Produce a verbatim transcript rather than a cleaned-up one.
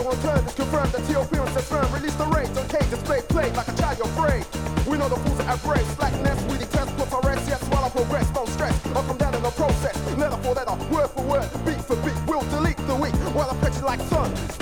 verbal on turn, confirm that your appearance is firm. Release the rage on cage, display play like a child you're afraid. We know the fools are embrace, slackness, we detest, put our rest, yes, while I progress, don't stress. I'll come down in the process, letter for letter, word for word, beat for beat, we'll delete the weak, while I fetch it like sun.